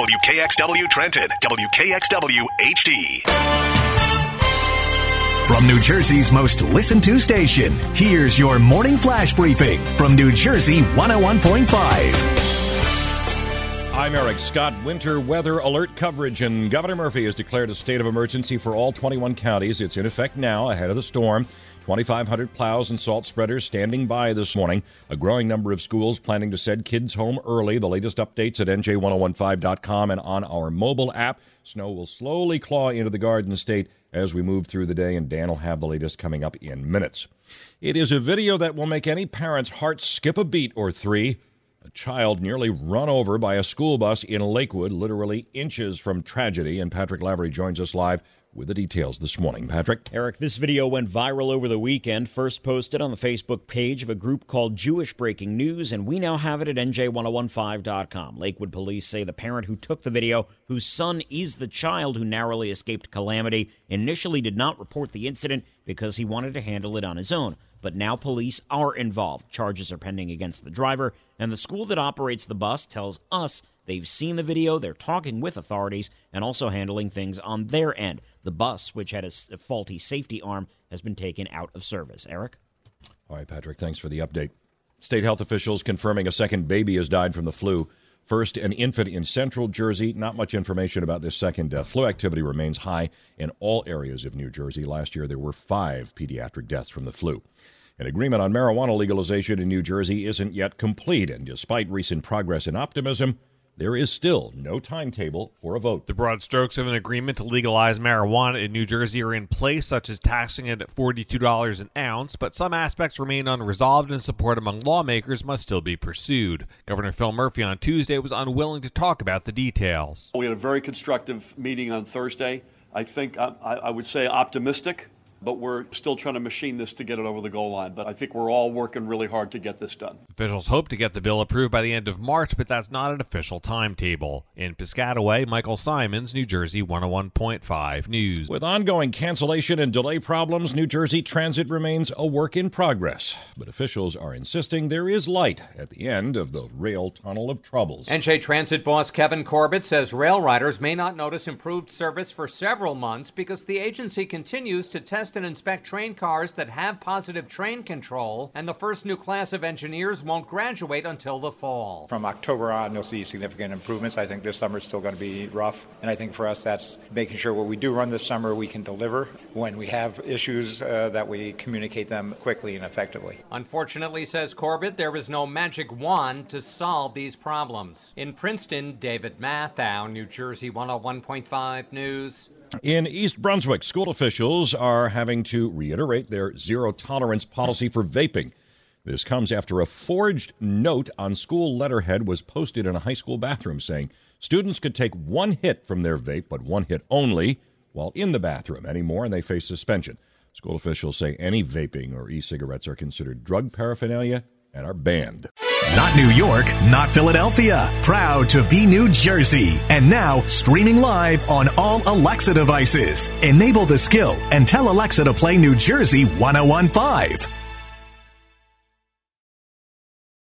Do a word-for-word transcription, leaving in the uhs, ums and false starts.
W K X W Trenton, W K X W H D. From New Jersey's most listened to station, here's your morning flash briefing from New Jersey one oh one point five. I'm Eric Scott. Winter weather alert coverage, and Governor Murphy has declared a state of emergency for all twenty-one counties. It's in effect now ahead of the storm. twenty-five hundred plows and salt spreaders standing by this morning. A growing number of schools planning to send kids home early. The latest updates at N J ten fifteen dot com and on our mobile app. Snow will slowly claw into the Garden State as we move through the day, and Dan will have the latest coming up in minutes. It is a video that will make any parent's heart skip a beat or three. A child nearly run over by a school bus in Lakewood, literally inches from tragedy, and Patrick Lavery joins us live with the details this morning. Patrick? Eric, this video went viral over the weekend, first posted on the Facebook page of a group called Jewish Breaking News, and we now have it at N J ten fifteen dot com. Lakewood police say the parent who took the video, whose son is the child who narrowly escaped calamity, initially did not report the incident because he wanted to handle it on his own. But now police are involved. Charges are pending against the driver, and the school that operates the bus tells us they've seen the video, they're talking with authorities, and also handling things on their end. The bus, which had a faulty safety arm, has been taken out of service. Eric? All right, Patrick, thanks for the update. State health officials confirming a second baby has died from the flu. First, an infant in central Jersey. Not much information about this second death. Flu activity remains high in all areas of New Jersey. Last year, there were five pediatric deaths from the flu. An agreement on marijuana legalization in New Jersey isn't yet complete, and despite recent progress and optimism, there is still no timetable for a vote. The broad strokes of an agreement to legalize marijuana in New Jersey are in place, such as taxing it at forty-two dollars an ounce, but some aspects remain unresolved and support among lawmakers must still be pursued. Governor Phil Murphy on Tuesday was unwilling to talk about the details. We had a very constructive meeting on Thursday. I think, I, I would say optimistic, but we're still trying to machine this to get it over the goal line. But I think we're all working really hard to get this done. Officials hope to get the bill approved by the end of March, but that's not an official timetable. In Piscataway, Michael Simons, New Jersey one oh one point five News. With ongoing cancellation and delay problems, New Jersey Transit remains a work in progress. But officials are insisting there is light at the end of the rail tunnel of troubles. N J Transit boss Kevin Corbett says rail riders may not notice improved service for several months because the agency continues to test and inspect train cars that have positive train control, and the first new class of engineers won't graduate until the fall. From October on, you'll see significant improvements. I think this summer is still going to be rough, and I think for us that's making sure what we do run this summer we can deliver. When we have issues, uh, that we communicate them quickly and effectively. Unfortunately, says Corbett, there is no magic wand to solve these problems. In Princeton, David Mathau, New Jersey one oh one point five News. In East Brunswick, school officials are having to reiterate their zero-tolerance policy for vaping. This comes after a forged note on school letterhead was posted in a high school bathroom saying students could take one hit from their vape, but one hit only while in the bathroom. Any more, and they face suspension. School officials say any vaping or e-cigarettes are considered drug paraphernalia and are banned. Not New York, not Philadelphia. Proud to be New Jersey. And now, streaming live on all Alexa devices. Enable the skill and tell Alexa to play New Jersey ten fifteen.